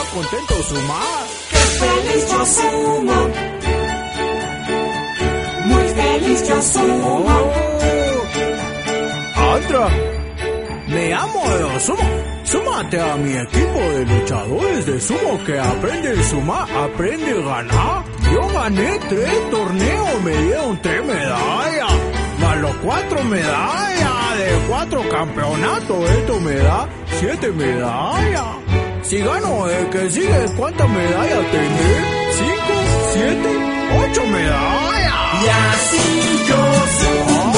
contento sumar. ¡Qué feliz yo sumo! Muy feliz yo sumo. Andra, me amo de sumo. Súmate a mi equipo de luchadores de sumo que aprende a sumar, aprende a ganar. Yo gané 3 torneos, me dieron 3 medallas, más los 4 medallas de 4 campeonatos. Esto me da 7 medallas. Si gano el que sigue, ¿cuántas medallas tendré? 5, 7, 8 medallas. Y así yo sumo.